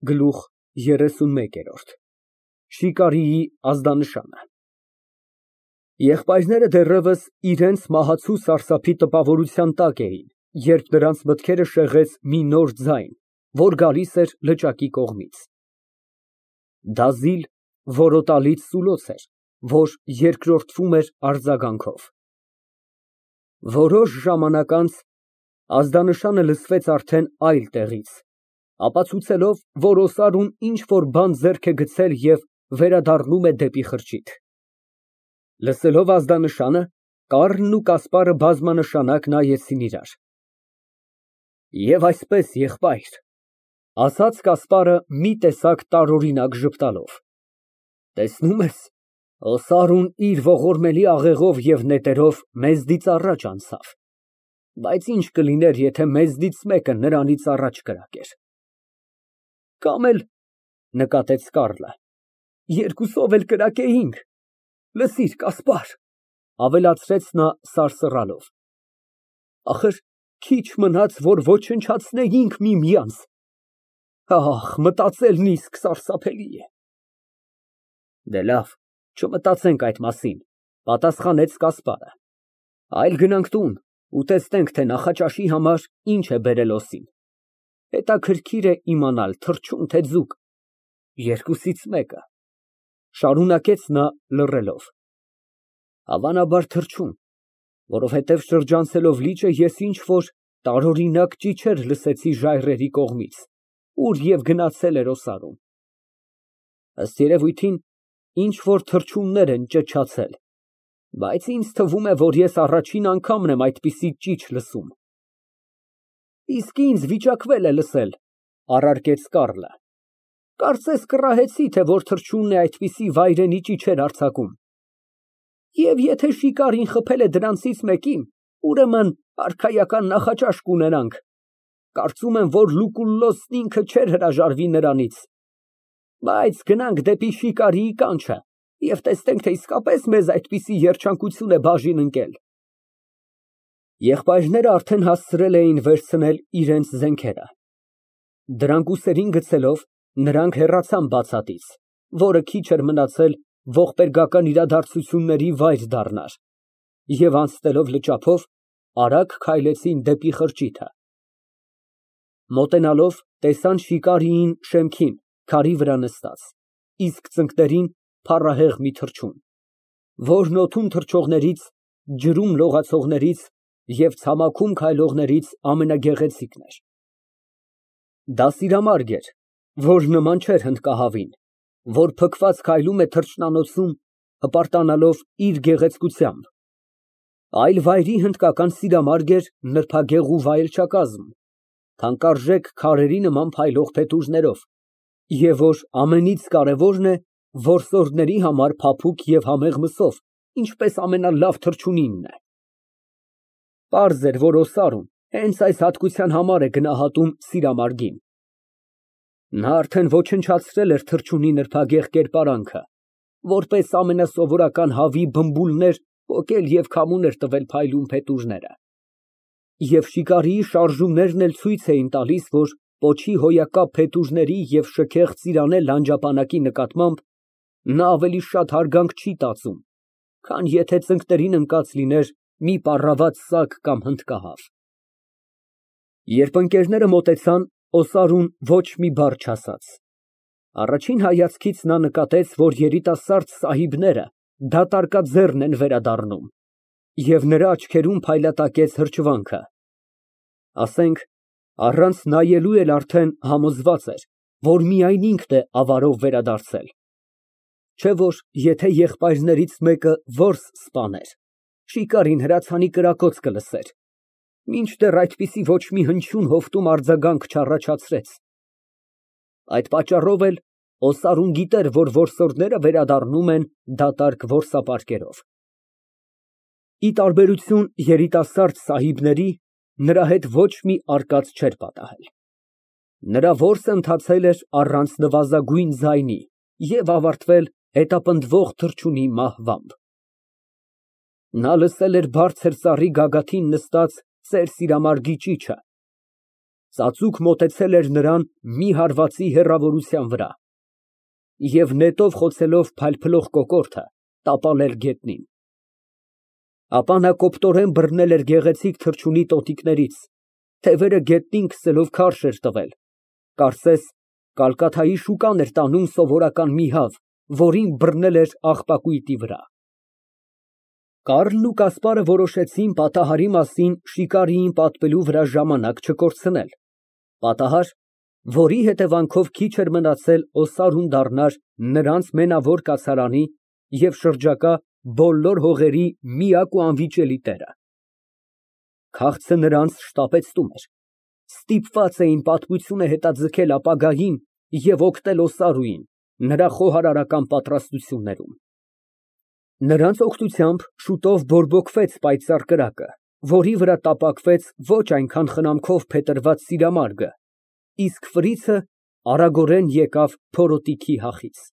Գլուխ 31 Շիկարիի ազդանշանը Եղբայրները դեռևս իրենց մահացու սարսափի տպավորության տակ էին, երբ նրանց մտքերը շեղեց մի նոր ձայն, որ գալիս էր լճակի կողմից։ Դազիլ, որոտալից սուլոց էր, որ երկրորդվում էր արձագանքով։ Որոշ ժամանակ անց ազդանշանը լսվեց արդեն այլ տեղից, ապացուցելով, որ օսարուն ինչ֊որ բան ձեռք է գցել և վերադառնում է դեպի խրճիթ։ Լսելով ազդանշանը, Կառլն ու Կասպարը բազմանշանակ նայեցին իրար։ Եվ այսպես, եղբայր, ասաց Կասպարը մի տեսակ տարօրինակ ժպտալով, տեսնում ես, օսարուն իր ողորմելի աղեղով և նետերով մեզնից առաջ անցավ, բայց ինչ կլիներ, եթե մեզնից մեկը նրանից առաջ կրակեր։ Կամ էլ, նկատեց Կառլը, երկուսով էլ կրակեինք, լսիր, Կասպար, ավելացրեց նա սարսռալով, ախր քիչ մնաց, որ ոչնչացնեինք միմյանց, ախ, մտածելն իսկ սարսափելի է։ Դե լավ, չմտածենք այդ մասին, պատասխանեց Կասպարը, այլ գնանք տուն ու տեսնենք, թե նախաճաշի համար ինչ է բերել օսին, հետաքրքիր է իմանալ թռչուն, թե ձուկ, երկուսից մեկը, շարունակեց նա լռելով, հավանաբար թռչուն, որովհետև շրջանցելով լիճը ես ինչ-որ տարօրինակ ճիչեր լսեցի ժայռերի կողմից, ուր և գնացել էր օսարուն, ըստ երևույթին ինչ-որ թռչուններ են ճչացել, բայց ինձ թվում է, որ ես առաջին անգամն եմ այդպիսի ճիչ լսում։ Իսկ ինձ վիճակվել է լսել, առարկեց Կառլը, կարծես կռահեցի, թե որ թռչունն է այդպիսի վայրենի ճիչեր արձակում։ Եվ եթե շիկարին խփել է դրանցից մեկին, ուրեմն արքայական նախաճաշ կունենանք, կարծում եմ, որ Լուկուլլոսն ինքը չէր հրաժարվի նրանից, բայց գնանք դեպի շիկարիի կանչը և տեսնենք, թե իսկապես մեզ այդպիսի երջանկություն է բաժին ընկել։ Եղբայրները արդեն հասցրել էին վերցնել իրենց զենքերը։ Դրանք ուսերին գցելով, նրանք հեռացան բացատից, որը քիչ էր մնացել ողբերգական իրադարձությունների վայր դառնար, և անցնելով լճափով, արագ քայլեցին դեպի խրճիթը։ Մոտենալով, տեսան Շիկարիին շեմքին, քարի վրա նստած, իսկ ծնկներին փառահեղ մի թռչուն, որն օդում թռչողներից, ջրում լողացողներից և ցամաքում քայլողներից ամենագեղեցիկն էր։ Դա սիրամարգ էր, որ նման չէր հնդկահավին, որ փքված քայլում է թռչնանոցում, հպարտանալով իր գեղեցկությամբ, այլ վայրի հնդկական սիրամարգ էր նրբագեղ ու վայելչակազմ, թանկարժեք քարերի նման փայլող փետուրներով, և որ ամենից կարևորն է, որսորդների համար փափուկ և համեղ մսով, ինչպես ամենալավ թռչունինն է։ Պարզ էր, որ օսարուն հենց այս հատկության համար է գնահատում սիրամարգին։ Նա արդեն ոչնչացրել էր թռչունի նրբագեղ կերպարանքը, որպես ամենասովորական հավի բմբուլներ պոկել և քամուն էր տվել փայլուն փետուրները։ Եվ շիկարիի շարժումներն էլ ցույց էին տալիս, որ պոչի հոյակապ փետուրների և շքեղ ծիրանե լանջապանակի նկատմամբ նա ավելի շատ հարգանք չի տածում, քան եթե ծնկներին ընկած լիներ մի պառաված սակ կամ հնդկահավ։ Երբ ընկերները մոտեցան, օսարուն ոչ մի բառ չասաց։ Առաջին հայացքից նա նկատեց, որ երիտասարդ սահիբները դատարկաձեռն են վերադառնում, և նրա աչքերում փայլատակեց հրճվանքը, ասենք, առանց նայելու էլ արդեն համոզված էր, որ միայն ինքն է ավարով վերադարձել, չէ որ եթե եղբայրներից մեկը որս սպաներ, շիկարին հրացանի կրակոց կլսեր, մինչդեռ այդպիսի ոչ մի հնչյուն հովտում արձագանք չառաջացրեց։ Այդ պատճառով էլ օսարուն գիտեր, որ որսորդները վերադառնում են դատարկ որսապարկերով։ Ի տարբերություն երիտասարդ սահիբների, նրա հետ ոչ մի արկած չէր պատահել։ Նրա որսը ընթացել էր առանց նվազագույն ձայնի և ավարտվել հետապնդվող թռչունի մահվամբ։ Նա լսել էր բարձր ծառի գագաթին նստած ծեր սիրամարգի ճիչը, Ծածուկ մոտեցել էր նրան մի հարվածի հեռավորության վրա և նետով խոցելով փայլփլող կոկորդը տապալել գետնին։ Ապա նա կոպտորեն բռնել էր գեղեցիկ թռչունի տոտիկներից, թևերը գետնին քսելով քարշ էր տվել, կարծես կալկաթայի շուկան էր տանում սովորական մի հավ, որին բռնել էր աղբակույտի վրա։ Կառլն ու Կասպարը որոշեցին պատահարի մասին շիկարիին պատմելու վրա ժամանակ չկորցնել, պատահար, որի հետևանքով քիչ էր մնացել օսարուն դառնար նրանց մենավոր կացարանի և շրջակա բոլոր հողերի միակ ու անվիճելի տերը։ Քաղցը նրանց շտապեցնում էր, ստիպված էին պատմությունը հետաձգել ապագային և օգտել Օսարուին նրա խոհարարական պատրաստություններում։ Նրանց օգնությամբ շուտով բորբոքվեց պայծառ կրակը, որի վրա տապակվեց ոչ այնքան խնամքով փետրված սիրամարգը, իսկ ֆրիցը արագորեն եկավ փորոտիքի հախից։